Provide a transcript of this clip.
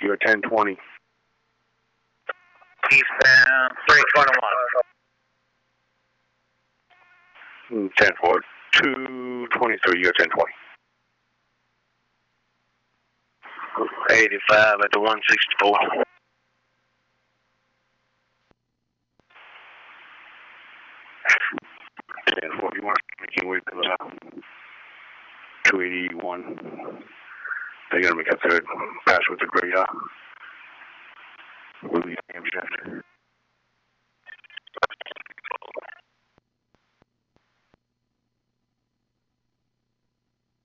You're 1020. Eastbound 321. 10 forward. 223, you're 1020. 85 at the 164. 1041, making way to the 281. They're going to make a third pass with the gray, with the AM shift.